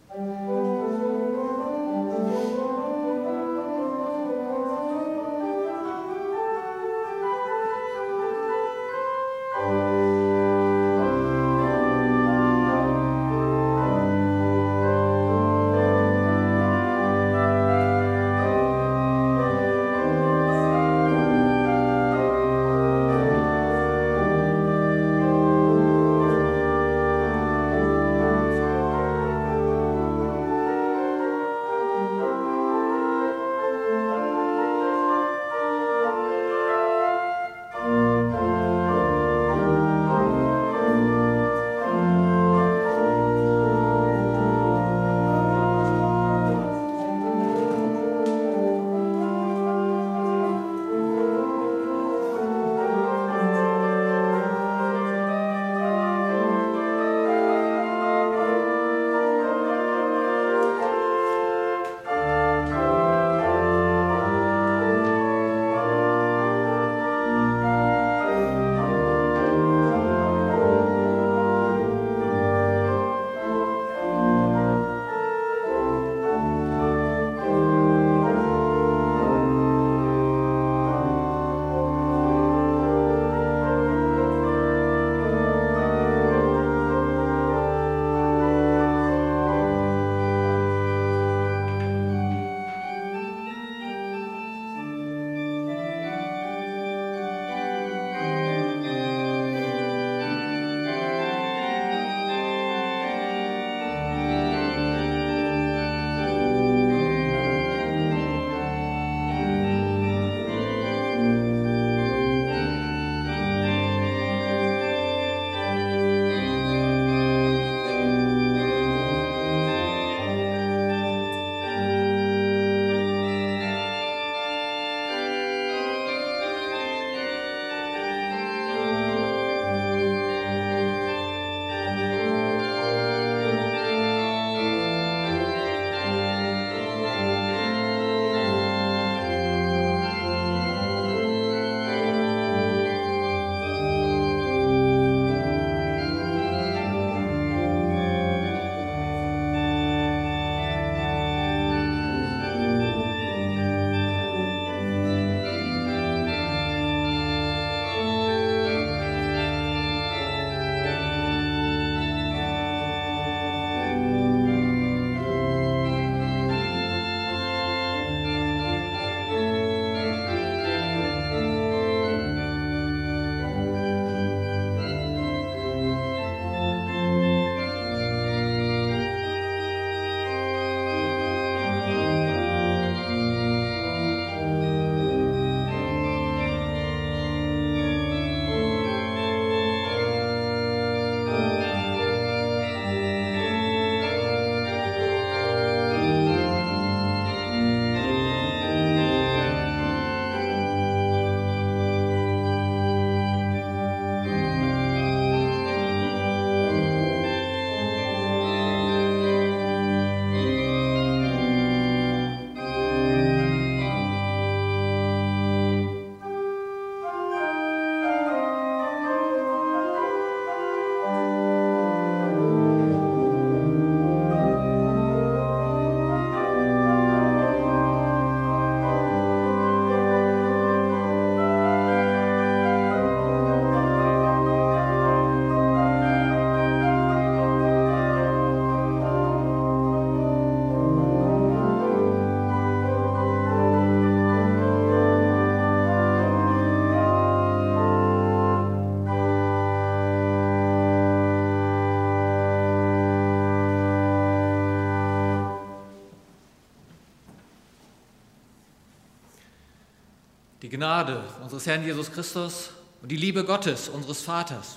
Die Gnade unseres Herrn Jesus Christus und die Liebe Gottes, unseres Vaters,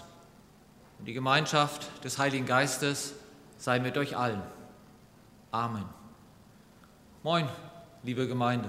und die Gemeinschaft des Heiligen Geistes sei mit euch allen. Amen. Moin, liebe Gemeinde.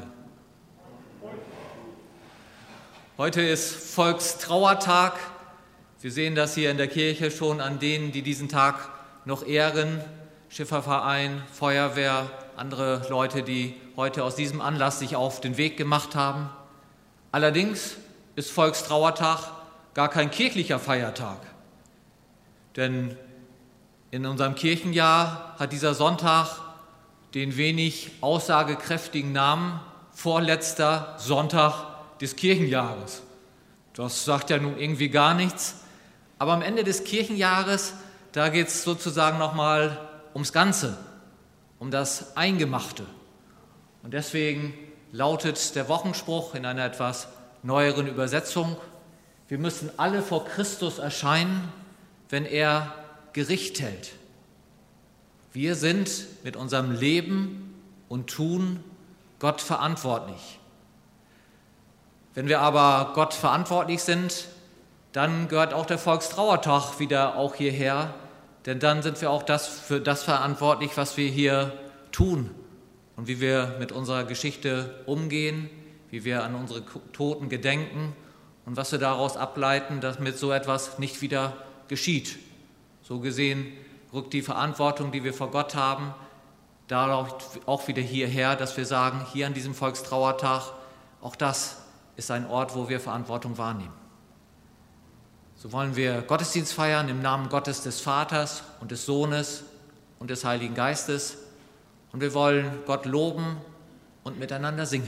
Heute ist Volkstrauertag. Wir sehen das hier in der Kirche schon an denen, die diesen Tag noch ehren. Schifferverein, Feuerwehr, andere Leute, die heute aus diesem Anlass sich auf den Weg gemacht haben. Allerdings ist Volkstrauertag gar kein kirchlicher Feiertag. Denn In unserem Kirchenjahr hat dieser Sonntag den wenig aussagekräftigen Namen vorletzter Sonntag des Kirchenjahres. Das sagt ja nun irgendwie gar nichts. Aber am Ende des Kirchenjahres, da geht es sozusagen nochmal ums Ganze, um das Eingemachte. Und deswegen lautet der Wochenspruch in einer etwas neueren Übersetzung: Wir müssen alle vor Christus erscheinen, wenn er Gericht hält. Wir sind mit unserem Leben und Tun Gott verantwortlich. Wenn wir aber Gott verantwortlich sind, dann gehört auch der Volkstrauertag wieder auch hierher, denn dann sind wir auch für das verantwortlich, was wir hier tun und wie wir mit unserer Geschichte umgehen, wie wir an unsere Toten gedenken und was wir daraus ableiten, damit so etwas nicht wieder geschieht. So gesehen rückt die Verantwortung, die wir vor Gott haben, darauf auch wieder hierher, dass wir sagen, hier an diesem Volkstrauertag, auch das ist ein Ort, wo wir Verantwortung wahrnehmen. So wollen wir Gottesdienst feiern im Namen Gottes des Vaters und des Sohnes und des Heiligen Geistes. Und wir wollen Gott loben und miteinander singen.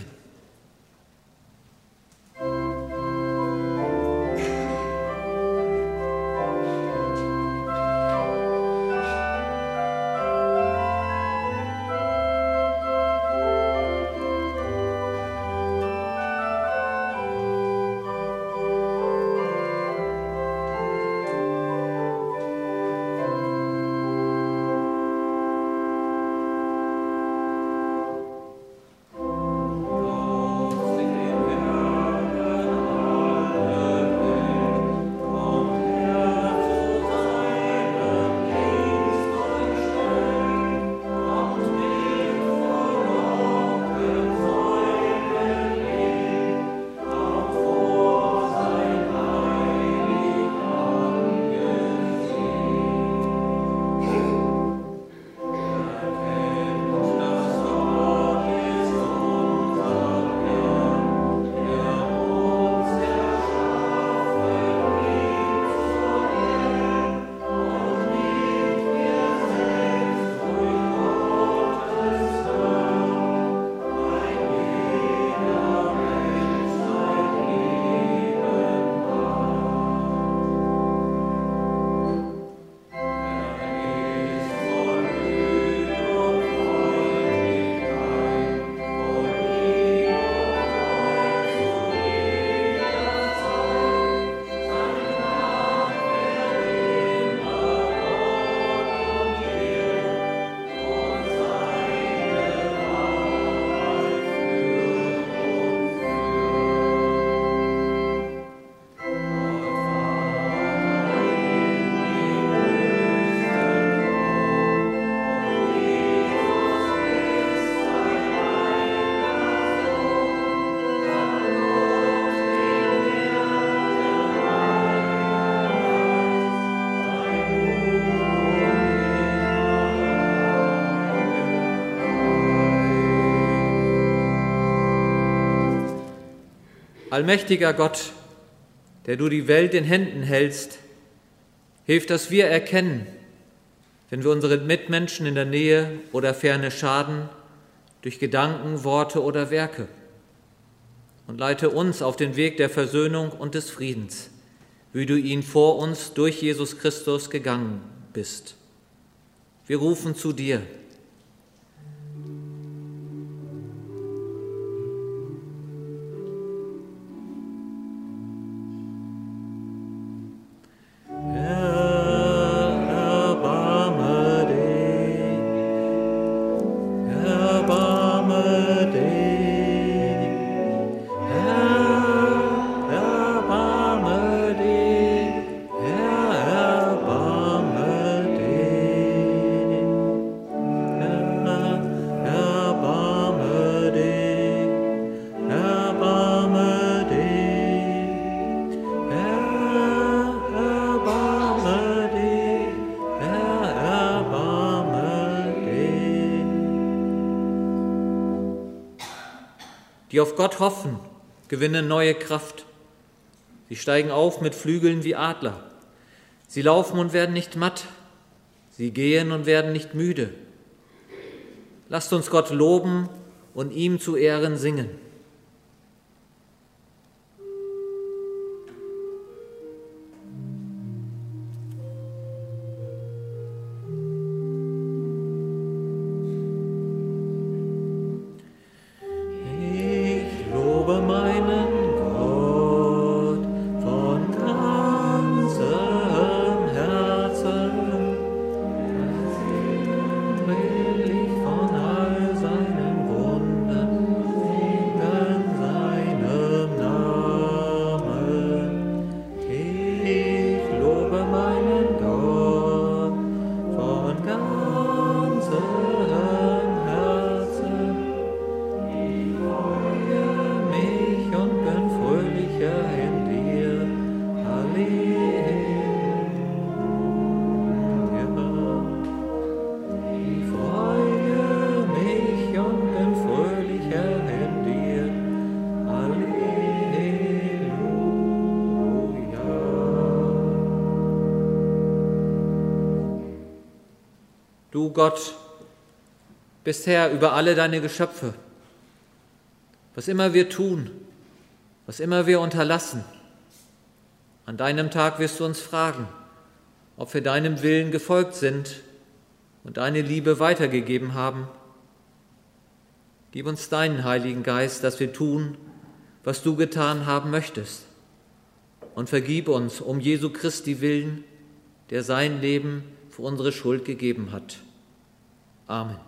Allmächtiger Gott, der du die Welt in Händen hältst, hilf, dass wir erkennen, wenn wir unseren Mitmenschen in der Nähe oder Ferne schaden, durch Gedanken, Worte oder Werke. Und leite uns auf den Weg der Versöhnung und des Friedens, wie du ihn vor uns durch Jesus Christus gegangen bist. Wir rufen zu dir. Die auf Gott hoffen, gewinnen neue Kraft. Sie steigen auf mit Flügeln wie Adler. Sie laufen und werden nicht matt. Sie gehen und werden nicht müde. Lasst uns Gott loben und ihm zu Ehren singen. Du Gott bist Herr über alle deine Geschöpfe. Was immer wir tun, was immer wir unterlassen, an deinem Tag wirst du uns fragen, ob wir deinem Willen gefolgt sind und deine Liebe weitergegeben haben. Gib uns deinen Heiligen Geist, dass wir tun, was du getan haben möchtest. Und vergib uns um Jesu Christi willen, der sein Leben für unsere Schuld gegeben hat. Amen.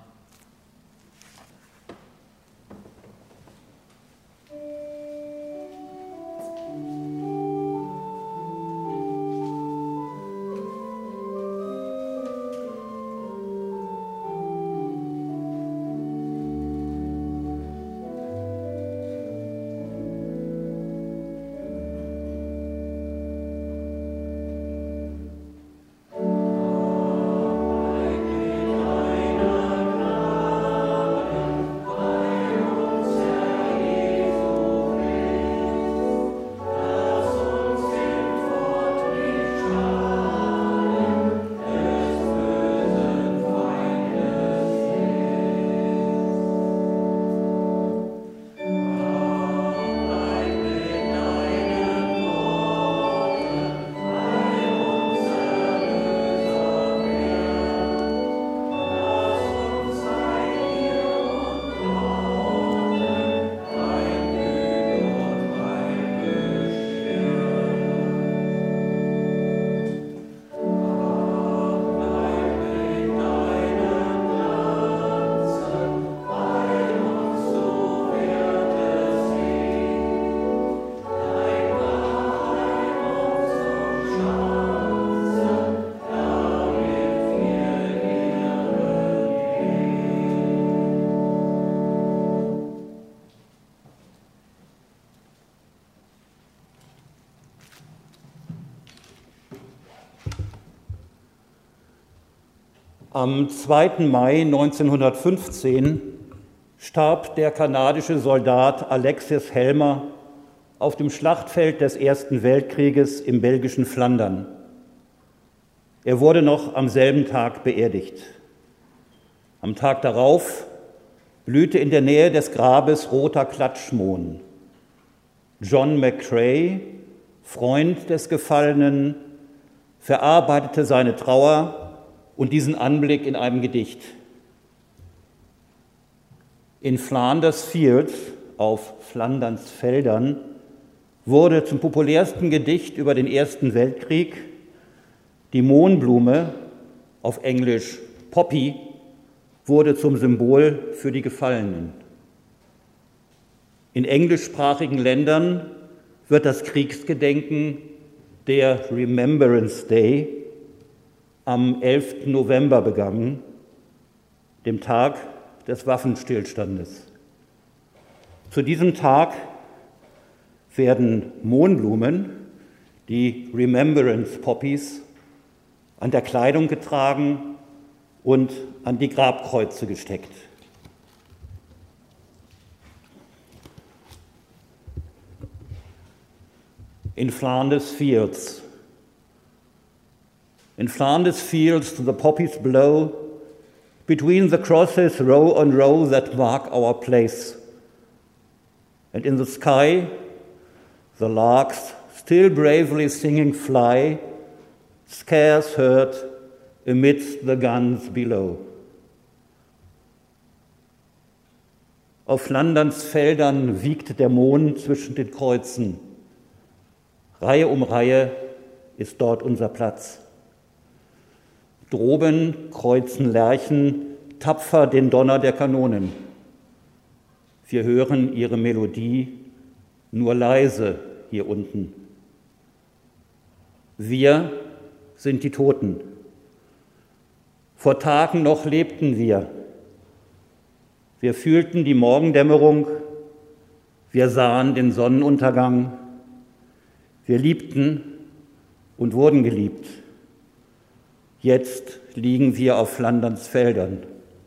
Am 2. Mai 1915 starb der kanadische Soldat Alexis Helmer auf dem Schlachtfeld des Ersten Weltkrieges im belgischen Flandern. Er wurde noch am selben Tag beerdigt. Am Tag darauf blühte in der Nähe des Grabes roter Klatschmohn. John McCrae, Freund des Gefallenen, verarbeitete seine Trauer und diesen Anblick in einem Gedicht. In Flanders Fields, auf Flanderns Feldern, wurde zum populärsten Gedicht über den Ersten Weltkrieg die Mohnblume, auf Englisch Poppy, wurde zum Symbol für die Gefallenen. In englischsprachigen Ländern wird das Kriegsgedenken, der Remembrance Day, am 11. November begangen, dem Tag des Waffenstillstandes. Zu diesem Tag werden Mohnblumen, die Remembrance Poppies, an der Kleidung getragen und an die Grabkreuze gesteckt. In Flanders Fields. In Flanders fields the poppies blow, between the crosses row on row that mark our place. And in the sky, the larks, still bravely singing, fly, scarce heard amidst the guns below. Auf Flanderns Feldern wiegt der Mond zwischen den Kreuzen. Reihe um Reihe ist dort unser Platz. Droben kreuzen Lerchen tapfer den Donner der Kanonen. Wir hören ihre Melodie nur leise hier unten. Wir sind die Toten. Vor Tagen noch lebten wir. Wir fühlten die Morgendämmerung, wir sahen den Sonnenuntergang, wir liebten und wurden geliebt. Jetzt liegen wir auf Flanderns Feldern.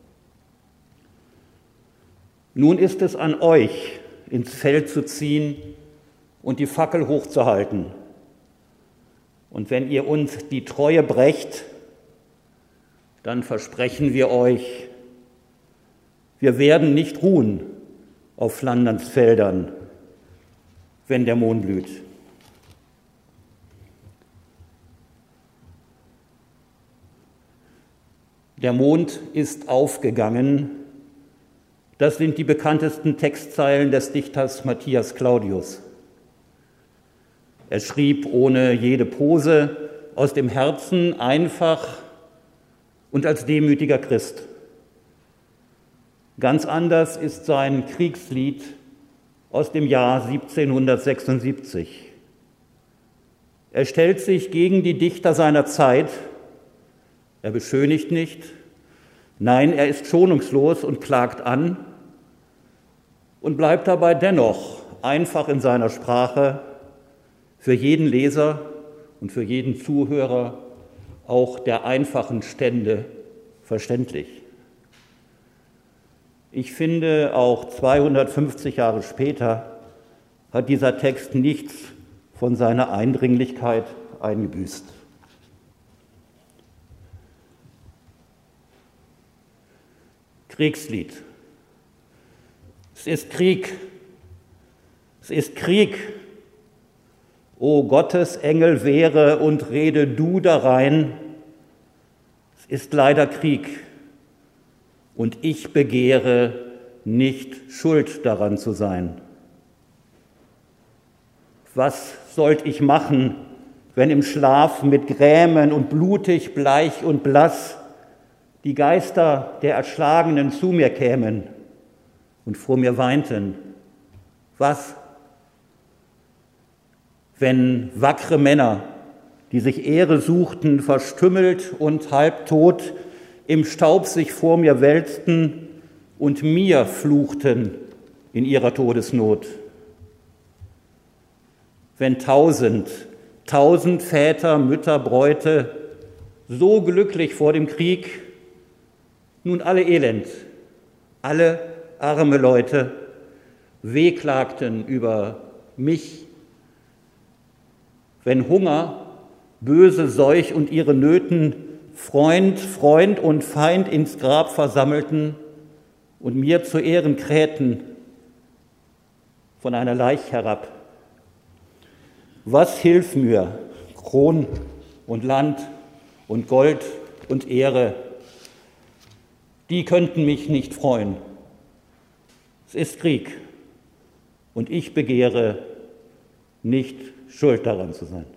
Nun ist es an euch, ins Feld zu ziehen und die Fackel hochzuhalten. Und wenn ihr uns die Treue brecht, dann versprechen wir euch, wir werden nicht ruhen auf Flanderns Feldern, wenn der Mond blüht. Der Mond ist aufgegangen. Das sind die bekanntesten Textzeilen des Dichters Matthias Claudius. Er schrieb ohne jede Pose, aus dem Herzen, einfach und als demütiger Christ. Ganz anders ist sein Kriegslied aus dem Jahr 1776. Er stellt sich gegen die Dichter seiner Zeit. Er beschönigt nicht. Nein, er ist schonungslos und klagt an und bleibt dabei dennoch einfach in seiner Sprache, für jeden Leser und für jeden Zuhörer auch der einfachen Stände verständlich. Ich finde, auch 250 Jahre später hat dieser Text nichts von seiner Eindringlichkeit eingebüßt. Kriegslied. Es ist Krieg. Es ist Krieg. O Gottes Engel, wehre und rede du darein. Es ist leider Krieg. Und ich begehre, nicht schuld daran zu sein. Was sollt ich machen, wenn im Schlaf mit Grämen und blutig, bleich und blass die Geister der Erschlagenen zu mir kämen und vor mir weinten? Was, wenn wackre Männer, die sich Ehre suchten, verstümmelt und halbtot, im Staub sich vor mir wälzten und mir fluchten in ihrer Todesnot? Wenn tausend Väter, Mütter, Bräute so glücklich vor dem Krieg, nun alle elend, alle arme Leute wehklagten über mich, wenn Hunger, böse Seuch und ihre Nöten Freund und Feind ins Grab versammelten und mir zu Ehren krähten von einer Leich herab. Was hilft mir Kron und Land und Gold und Ehre? Die könnten mich nicht freuen. Es ist Krieg und ich begehre, nicht schuld daran zu sein.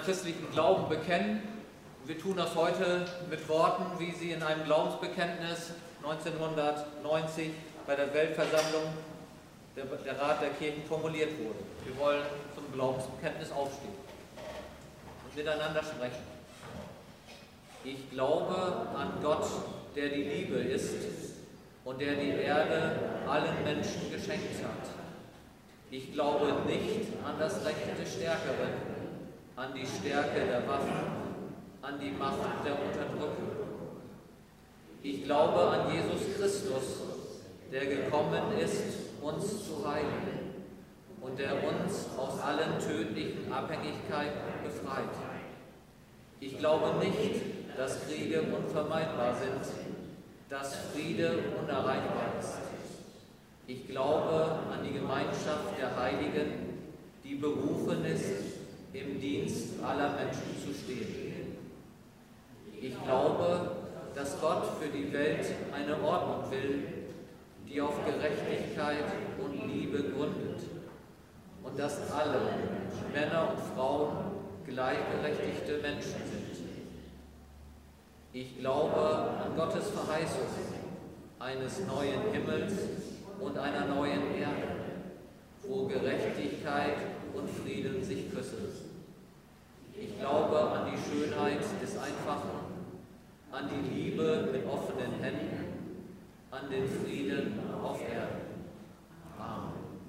christlichen Glauben bekennen. Wir tun das heute mit Worten, wie sie in einem Glaubensbekenntnis 1990 bei der Weltversammlung der Rat der Kirchen formuliert wurde. Wir wollen zum Glaubensbekenntnis aufstehen und miteinander sprechen. Ich glaube an Gott, der die Liebe ist und der die Erde allen Menschen geschenkt hat. Ich glaube nicht an das Recht des Stärkeren, an die Stärke der Waffen, an die Macht der Unterdrückung. Ich glaube an Jesus Christus, der gekommen ist, uns zu heilen und der uns aus allen tödlichen Abhängigkeiten befreit. Ich glaube nicht, dass Kriege unvermeidbar sind, dass Friede unerreichbar ist. Ich glaube an die Gemeinschaft der Heiligen, die berufen ist, im Dienst aller Menschen zu stehen. Ich glaube, dass Gott für die Welt eine Ordnung will, die auf Gerechtigkeit und Liebe gründet und dass alle, Männer und Frauen, gleichberechtigte Menschen sind. Ich glaube an Gottes Verheißung eines neuen Himmels und einer neuen Erde, wo Gerechtigkeit und Frieden sich küssen. Ich glaube an die Schönheit des Einfachen, an die Liebe mit offenen Händen, an den Frieden auf Erden. Amen.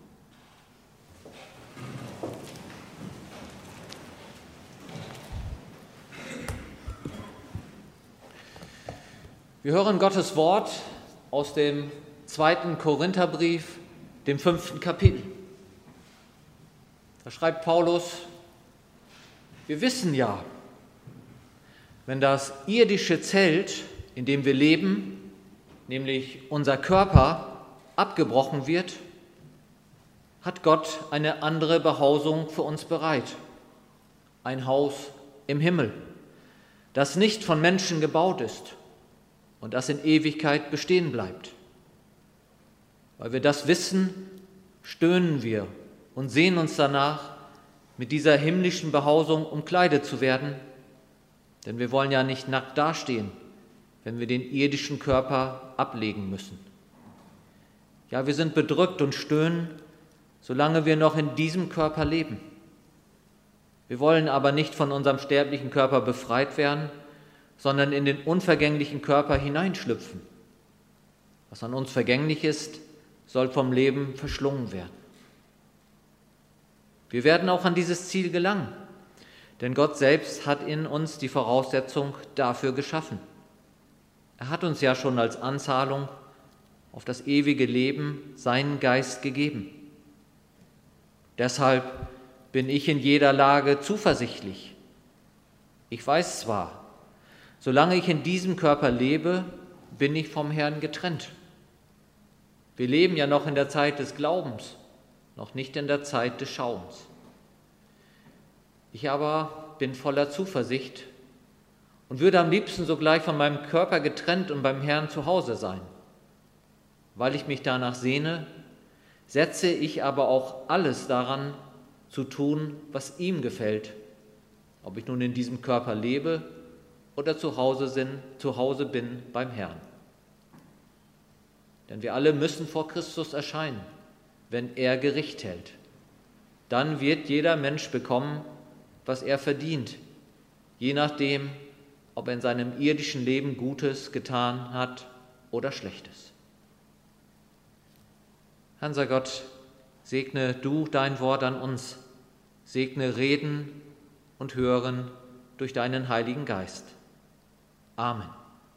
Wir hören Gottes Wort aus dem 2. Korintherbrief, dem 5. Kapitel. Da schreibt Paulus: Wir wissen ja, wenn das irdische Zelt, in dem wir leben, nämlich unser Körper, abgebrochen wird, hat Gott eine andere Behausung für uns bereit. Ein Haus im Himmel, das nicht von Menschen gebaut ist und das in Ewigkeit bestehen bleibt. Weil wir das wissen, stöhnen wir und sehnen uns danach, mit dieser himmlischen Behausung umkleidet zu werden, denn wir wollen ja nicht nackt dastehen, wenn wir den irdischen Körper ablegen müssen. Ja, wir sind bedrückt und stöhnen, solange wir noch in diesem Körper leben. Wir wollen aber nicht von unserem sterblichen Körper befreit werden, sondern in den unvergänglichen Körper hineinschlüpfen. Was an uns vergänglich ist, soll vom Leben verschlungen werden. Wir werden auch an dieses Ziel gelangen, denn Gott selbst hat in uns die Voraussetzung dafür geschaffen. Er hat uns ja schon als Anzahlung auf das ewige Leben seinen Geist gegeben. Deshalb bin ich in jeder Lage zuversichtlich. Ich weiß zwar, solange ich in diesem Körper lebe, bin ich vom Herrn getrennt. Wir leben ja noch in der Zeit des Glaubens, noch nicht in der Zeit des Schauens. Ich aber bin voller Zuversicht und würde am liebsten sogleich von meinem Körper getrennt und beim Herrn zu Hause sein. Weil ich mich danach sehne, setze ich aber auch alles daran, zu tun, was ihm gefällt, ob ich nun in diesem Körper lebe oder zu Hause bin beim Herrn. Denn wir alle müssen vor Christus erscheinen, wenn er Gericht hält. Dann wird jeder Mensch bekommen, was er verdient, je nachdem, ob er in seinem irdischen Leben Gutes getan hat oder Schlechtes. Herr unser Gott, segne du dein Wort an uns, segne Reden und Hören durch deinen Heiligen Geist. Amen.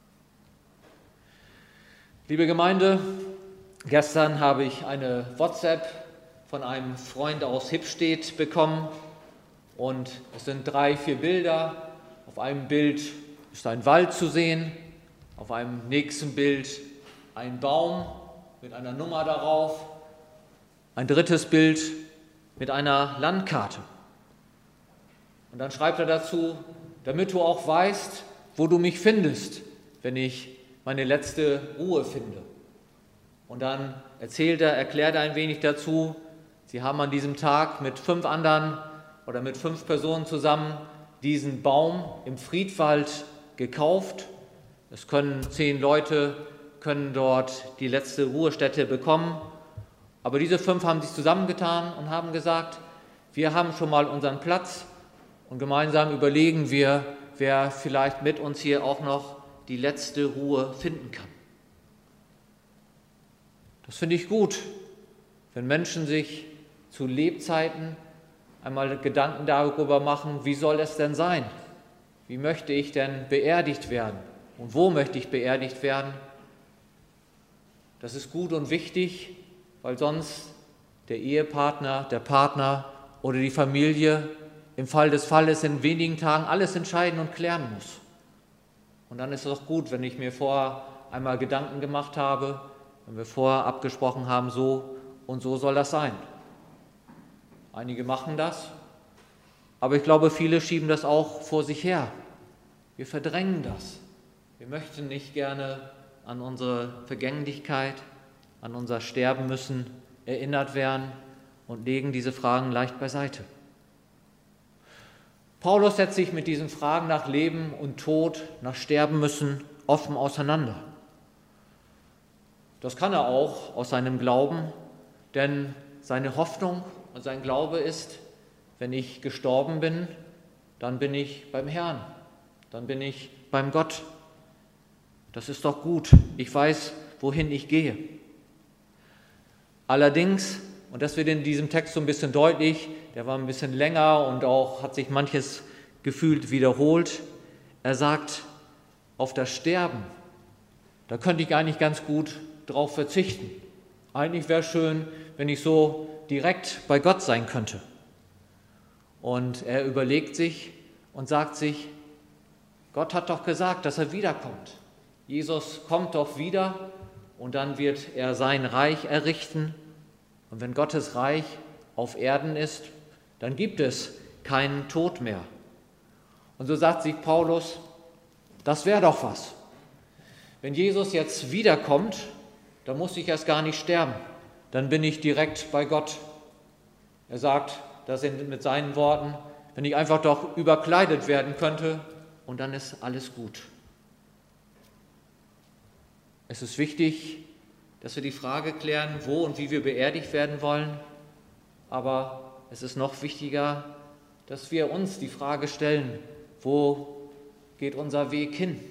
Liebe Gemeinde, gestern habe ich eine WhatsApp von einem Freund aus Hippstedt bekommen und es sind 3, 4 Bilder. Auf einem Bild ist ein Wald zu sehen, auf einem nächsten Bild ein Baum mit einer Nummer darauf, ein drittes Bild mit einer Landkarte. Und dann schreibt er dazu: damit du auch weißt, wo du mich findest, wenn ich meine letzte Ruhe finde. Und dann erklärt er ein wenig dazu, sie haben an diesem Tag mit 5 anderen oder mit 5 Personen zusammen diesen Baum im Friedwald gekauft. Es können 10 Leute können dort die letzte Ruhestätte bekommen. Aber diese 5 haben sich zusammengetan und haben gesagt, wir haben schon mal unseren Platz und gemeinsam überlegen wir, wer vielleicht mit uns hier auch noch die letzte Ruhe finden kann. Das finde ich gut, wenn Menschen sich zu Lebzeiten einmal Gedanken darüber machen, wie soll es denn sein? Wie möchte ich denn beerdigt werden? Und wo möchte ich beerdigt werden? Das ist gut und wichtig, weil sonst der Ehepartner, der Partner oder die Familie im Fall des Falles in wenigen Tagen alles entscheiden und klären muss. Und dann ist es auch gut, wenn ich mir vorher einmal Gedanken gemacht habe, wenn wir vorher abgesprochen haben, so und so soll das sein. Einige machen das, aber ich glaube, viele schieben das auch vor sich her. Wir verdrängen das. Wir möchten nicht gerne an unsere Vergänglichkeit, an unser Sterben müssen erinnert werden und legen diese Fragen leicht beiseite. Paulus setzt sich mit diesen Fragen nach Leben und Tod, nach Sterben müssen offen auseinander. Das kann er auch aus seinem Glauben, denn seine Hoffnung und sein Glaube ist, wenn ich gestorben bin, dann bin ich beim Herrn, dann bin ich beim Gott. Das ist doch gut, ich weiß, wohin ich gehe. Allerdings, und das wird in diesem Text so ein bisschen deutlich, der war ein bisschen länger und auch hat sich manches gefühlt wiederholt, er sagt, auf das Sterben, da könnte ich eigentlich ganz gut drauf verzichten. Eigentlich wäre es schön, wenn ich so direkt bei Gott sein könnte. Und er überlegt sich und sagt sich, Gott hat doch gesagt, dass er wiederkommt. Jesus kommt doch wieder und dann wird er sein Reich errichten. Und wenn Gottes Reich auf Erden ist, dann gibt es keinen Tod mehr. Und so sagt sich Paulus, das wäre doch was. Wenn Jesus jetzt wiederkommt, dann muss ich erst gar nicht sterben. Dann bin ich direkt bei Gott. Er sagt das mit seinen Worten, wenn ich einfach doch überkleidet werden könnte und dann ist alles gut. Es ist wichtig, dass wir die Frage klären, wo und wie wir beerdigt werden wollen. Aber es ist noch wichtiger, dass wir uns die Frage stellen, wo geht unser Weg hin?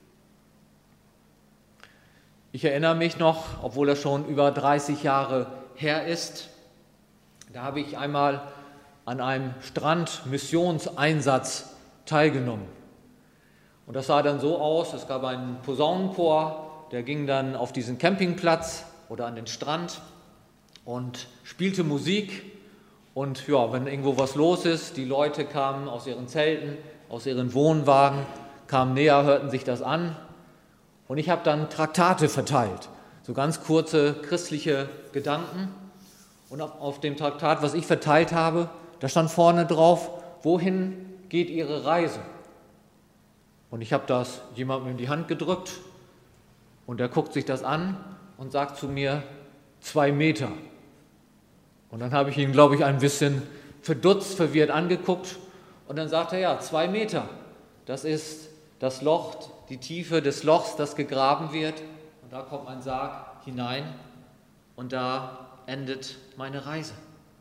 Ich erinnere mich noch, obwohl das schon über 30 Jahre her ist, da habe ich einmal an einem Strandmissionseinsatz teilgenommen. Und das sah dann so aus, es gab einen Posaunenchor, der ging dann auf diesen Campingplatz oder an den Strand und spielte Musik. Und ja, wenn irgendwo was los ist, die Leute kamen aus ihren Zelten, aus ihren Wohnwagen, kamen näher, hörten sich das an. Und ich habe dann Traktate verteilt, so ganz kurze christliche Gedanken. Und auf dem Traktat, was ich verteilt habe, da stand vorne drauf, wohin geht Ihre Reise? Und ich habe das jemandem in die Hand gedrückt und der guckt sich das an und sagt zu mir, 2 Meter. Und dann habe ich ihn, glaube ich, ein bisschen verdutzt, verwirrt angeguckt und dann sagt er, ja, 2 Meter, das ist das Loch, die Tiefe des Lochs, das gegraben wird und da kommt ein Sarg hinein und da endet meine Reise.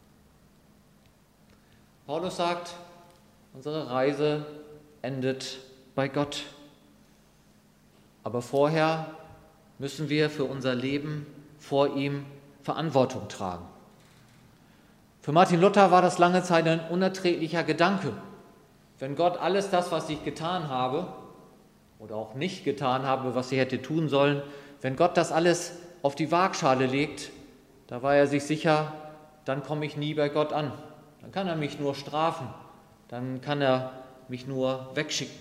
Paulus sagt, unsere Reise endet bei Gott. Aber vorher müssen wir für unser Leben vor ihm Verantwortung tragen. Für Martin Luther war das lange Zeit ein unerträglicher Gedanke. Wenn Gott alles das, was ich getan habe oder auch nicht getan habe, was ich hätte tun sollen, wenn Gott das alles auf die Waagschale legt, da war er sich sicher, dann komme ich nie bei Gott an. Dann kann er mich nur strafen, dann kann er mich nur wegschicken.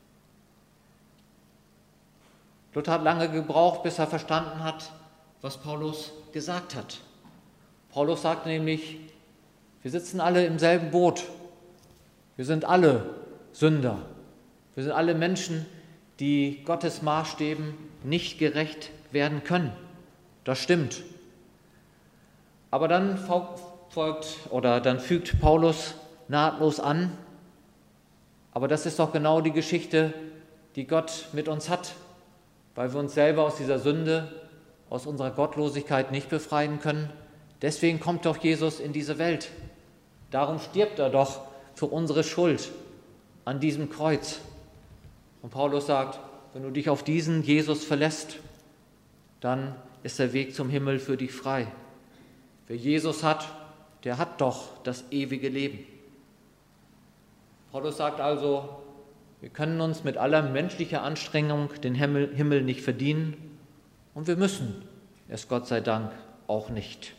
Luther hat lange gebraucht, bis er verstanden hat, was Paulus gesagt hat. Paulus sagt nämlich, wir sitzen alle im selben Boot. Wir sind alle Sünder. Wir sind alle Menschen, die Gottes Maßstäben nicht gerecht werden können. Das stimmt. Aber dann fügt Paulus nahtlos an, Aber das ist doch genau die Geschichte, die Gott mit uns hat, weil wir uns selber aus dieser Sünde, aus unserer Gottlosigkeit nicht befreien können. Deswegen kommt doch Jesus in diese Welt. Darum stirbt er doch für unsere Schuld an diesem Kreuz. Und Paulus sagt, wenn du dich auf diesen Jesus verlässt, dann ist der Weg zum Himmel für dich frei. Wer Jesus hat, der hat doch das ewige Leben. Paulus sagt also, wir können uns mit aller menschlicher Anstrengung den Himmel nicht verdienen und wir müssen es Gott sei Dank auch nicht.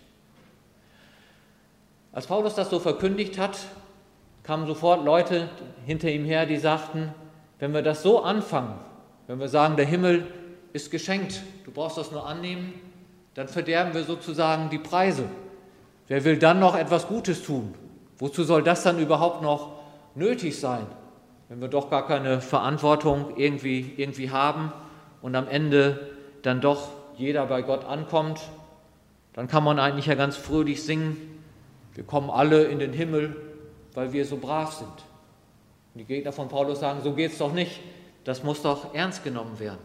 Als Paulus das so verkündigt hat, kamen sofort Leute hinter ihm her, die sagten, wenn wir das so anfangen, wenn wir sagen, der Himmel ist geschenkt, du brauchst das nur annehmen, dann verderben wir sozusagen die Preise. Wer will dann noch etwas Gutes tun? Wozu soll das dann überhaupt noch nötig sein, wenn wir doch gar keine Verantwortung irgendwie haben und am Ende dann doch jeder bei Gott ankommt? Dann kann man eigentlich ja ganz fröhlich singen, wir kommen alle in den Himmel, weil wir so brav sind. Und die Gegner von Paulus sagen, so geht es doch nicht, das muss doch ernst genommen werden.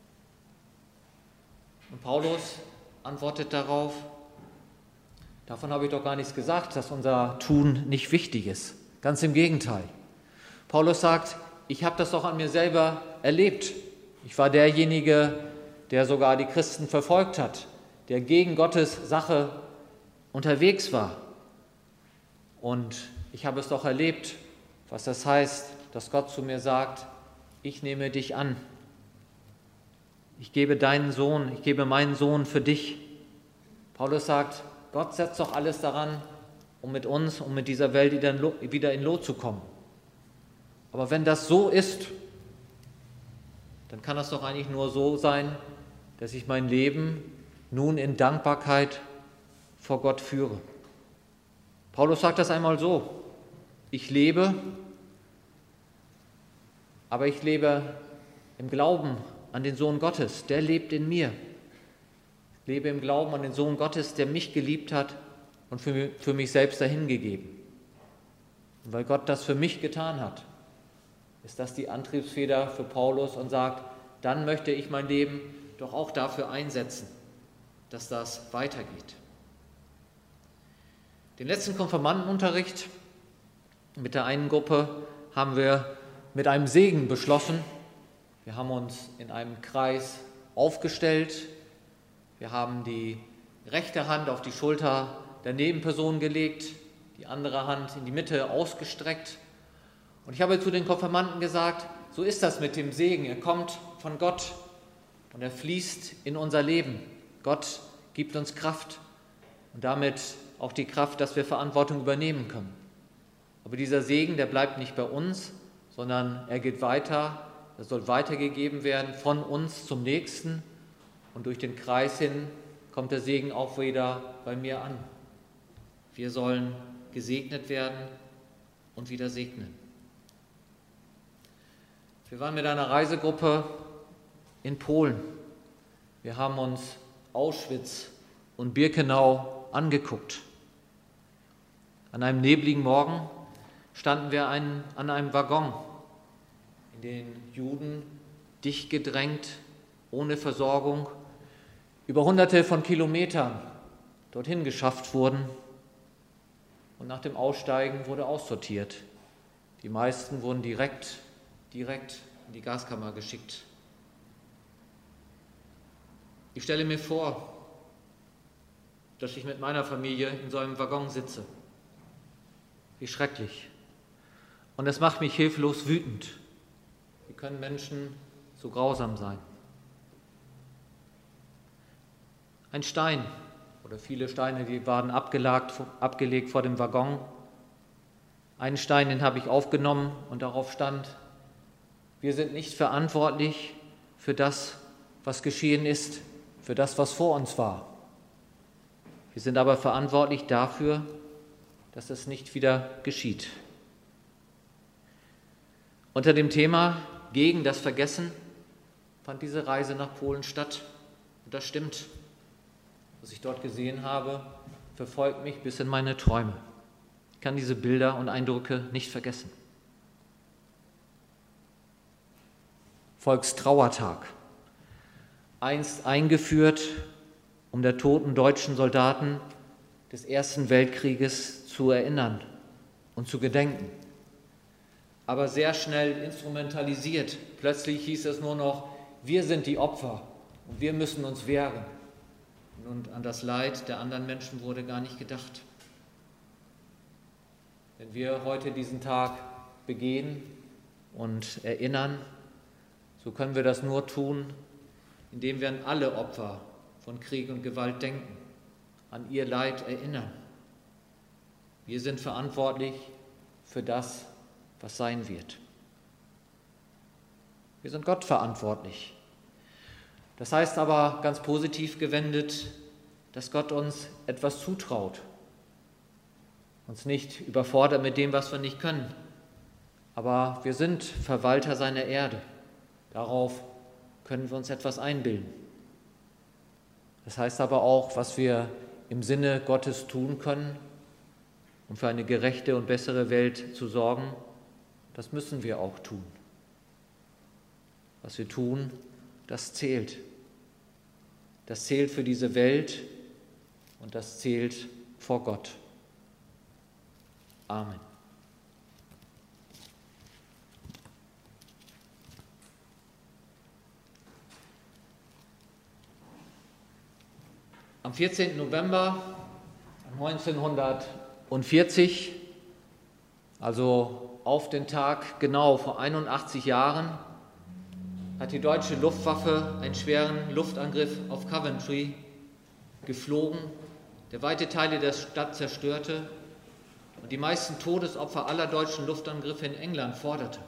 Und Paulus antwortet darauf, davon habe ich doch gar nichts gesagt, dass unser Tun nicht wichtig ist. Ganz im Gegenteil. Paulus sagt, ich habe das doch an mir selber erlebt. Ich war derjenige, der sogar die Christen verfolgt hat, der gegen Gottes Sache unterwegs war. Und ich habe es doch erlebt, was das heißt, dass Gott zu mir sagt, ich nehme dich an. Ich gebe meinen Sohn für dich. Paulus sagt, Gott setzt doch alles daran, um mit uns, um mit dieser Welt wieder in Lot zu kommen. Aber wenn das so ist, dann kann das doch eigentlich nur so sein, dass ich mein Leben nun in Dankbarkeit vor Gott führe. Paulus sagt das einmal so, ich lebe, aber ich lebe im Glauben an den Sohn Gottes, der lebt in mir. Ich lebe im Glauben an den Sohn Gottes, der mich geliebt hat und für mich selbst dahingegeben. Und weil Gott das für mich getan hat, ist das die Antriebsfeder für Paulus und sagt, dann möchte ich mein Leben doch auch dafür einsetzen, dass das weitergeht. Den letzten Konfirmandenunterricht mit der einen Gruppe haben wir mit einem Segen beschlossen. Wir haben uns in einem Kreis aufgestellt. Wir haben die rechte Hand auf die Schulter der Nebenperson gelegt, die andere Hand in die Mitte ausgestreckt. Und ich habe zu den Konfirmanden gesagt, so ist das mit dem Segen. Er kommt von Gott und er fließt in unser Leben. Gott gibt uns Kraft und damit auch die Kraft, dass wir Verantwortung übernehmen können. Aber dieser Segen, der bleibt nicht bei uns, sondern er geht weiter, er soll weitergegeben werden von uns zum Nächsten und durch den Kreis hin kommt der Segen auch wieder bei mir an. Wir sollen gesegnet werden und wieder segnen. Wir waren mit einer Reisegruppe in Polen. Wir haben uns Auschwitz und Birkenau angeguckt. An einem nebligen Morgen standen wir an einem Waggon, in den Juden dicht gedrängt, ohne Versorgung, über Hunderte von Kilometern dorthin geschafft wurden. Und nach dem Aussteigen wurde aussortiert. Die meisten wurden direkt in die Gaskammer geschickt. Ich stelle mir vor, dass ich mit meiner Familie in so einem Waggon sitze. Wie schrecklich. Und es macht mich hilflos wütend. Wie können Menschen so grausam sein? Ein Stein oder viele Steine, die waren abgelegt vor dem Waggon. Einen Stein, den habe ich aufgenommen und darauf stand, wir sind nicht verantwortlich für das, was geschehen ist, für das, was vor uns war. Wir sind aber verantwortlich dafür, dass es nicht wieder geschieht. Unter dem Thema gegen das Vergessen fand diese Reise nach Polen statt. Und das stimmt. Was ich dort gesehen habe, verfolgt mich bis in meine Träume. Ich kann diese Bilder und Eindrücke nicht vergessen. Volkstrauertag, einst eingeführt, um der toten deutschen Soldaten des Ersten Weltkrieges zu erinnern und zu gedenken. Aber sehr schnell instrumentalisiert. Plötzlich hieß es nur noch, wir sind die Opfer und wir müssen uns wehren. Und an das Leid der anderen Menschen wurde gar nicht gedacht. Wenn wir heute diesen Tag begehen und erinnern, so können wir das nur tun, indem wir an alle Opfer von Krieg und Gewalt denken, an ihr Leid erinnern. Wir sind verantwortlich für das, was sein wird. Wir sind Gott verantwortlich. Das heißt aber ganz positiv gewendet, dass Gott uns etwas zutraut, uns nicht überfordert mit dem, was wir nicht können. Aber wir sind Verwalter seiner Erde. Darauf können wir uns etwas einbilden. Das heißt aber auch, was wir im Sinne Gottes tun können, um für eine gerechte und bessere Welt zu sorgen, das müssen wir auch tun. Was wir tun, das zählt. Das zählt für diese Welt und das zählt vor Gott. Amen. Am 14. November 1940, also auf den Tag genau vor 81 Jahren, hat die deutsche Luftwaffe einen schweren Luftangriff auf Coventry geflogen, der weite Teile der Stadt zerstörte und die meisten Todesopfer aller deutschen Luftangriffe in England forderte.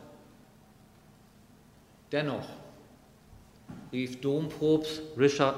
Dennoch rief Dompropst Richard,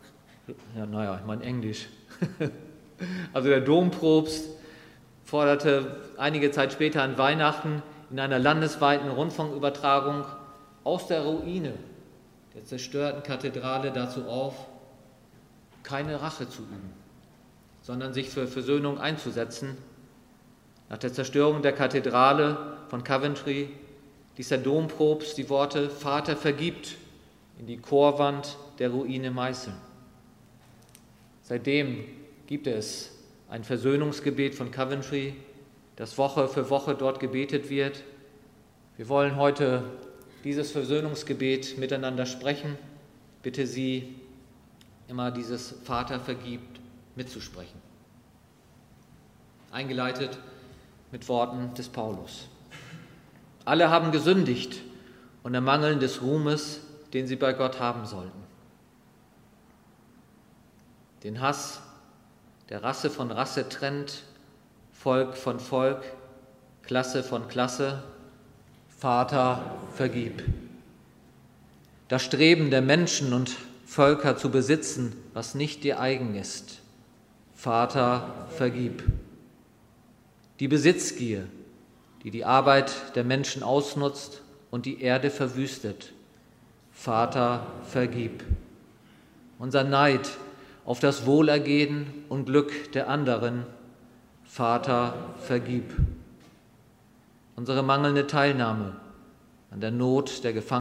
also der Dompropst forderte einige Zeit später an Weihnachten in einer landesweiten Rundfunkübertragung aus der Ruine der zerstörten Kathedrale dazu auf, keine Rache zu üben, sondern sich für Versöhnung einzusetzen. Nach der Zerstörung der Kathedrale von Coventry ließ der Dompropst die Worte »Vater, vergibt« in die Chorwand der Ruine meißeln. Seitdem gibt es ein Versöhnungsgebet von Coventry, das Woche für Woche dort gebetet wird. Wir wollen heute dieses Versöhnungsgebet miteinander sprechen. Bitte Sie, immer dieses Vater vergibt mitzusprechen. Eingeleitet mit Worten des Paulus. Alle haben gesündigt und ermangeln des Ruhmes, den sie bei Gott haben sollten. Den Hass, der Rasse von Rasse trennt, Volk von Volk, Klasse von Klasse, Vater, vergib. Das Streben der Menschen und Völker zu besitzen, was nicht dir eigen ist, Vater, vergib. Die Besitzgier, die die Arbeit der Menschen ausnutzt und die Erde verwüstet, Vater, vergib. Unser Neid auf das Wohlergehen und Glück der anderen, Vater, vergib. Unsere mangelnde Teilnahme an der Not der Gefangenen,